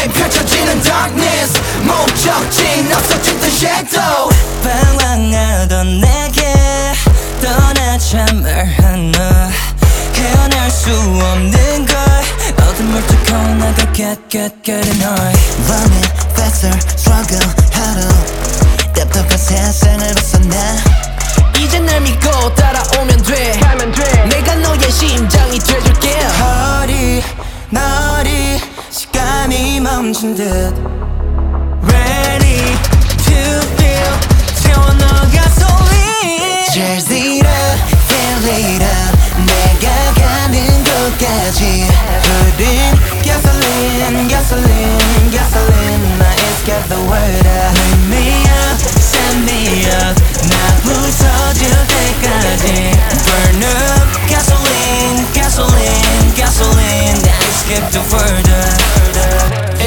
펼쳐지는 darkness 목적지 없어졌던 shadow 방황하던 내게 떠나참을 하나 헤어날 수 없는 걸 어둠 물투고 나가 get in high Run it faster struggle harder 답답한 세상을 벗어나 이제 날 믿고 따라오면 돼 내가 너의 심장이 돼줄게 허리 너리 시간이 멈춘 듯 Ready to feel 채워 너 가솔린 Cheers it up fill it up 내가 가는 곳까지 Put in gasoline gasoline gasoline 나 escape the world up Wake me up set me up 나 부서질 때까지 Burn up gasoline gasoline gasoline 나 escape the world up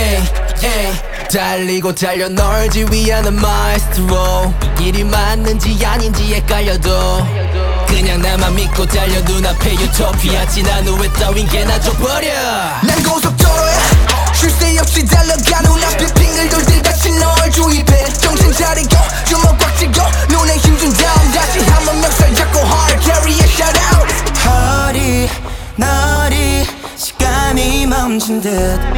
달리고 달려 널 지휘하는 마에스트로 이 길이 맞는지 아닌지 헷갈려도 그냥 나만 믿고 달려 눈앞에 유토피아 지난 후에 따윈 개나 줘버려 난 고속도로야 쉴 새 없이 달려가 눈앞에 빙을 돌들 다시 널 주입해 정신 차리고 주먹 꽉 쥐고 눈에 힘준 다음 다시 한번 멱살 잡고 hard carry a shout out 허리 너리 시간이 멈춘 듯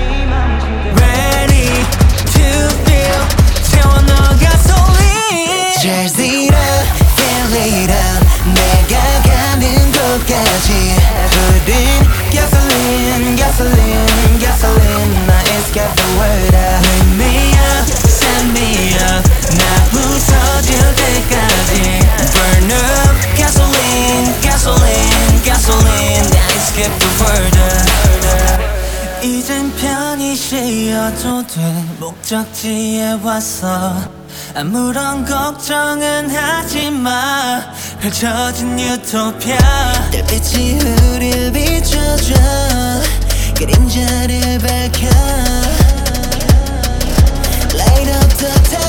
Ready to feel 채워 너 가솔린 Cheers it up fill it up 내가 가는 곳까지 Put in gasoline gasoline gasoline 나 escape the world up Wake me up set me up 나 부서질 때까지 Burn up gasoline gasoline gasoline 나 escape the world up 이젠 편히 쉬어도 돼 목적지에 왔어 아무런 걱정은 하지마 펼쳐진 유토피아 달빛이 우릴 비춰줘 그림자를 밝혀 Light up the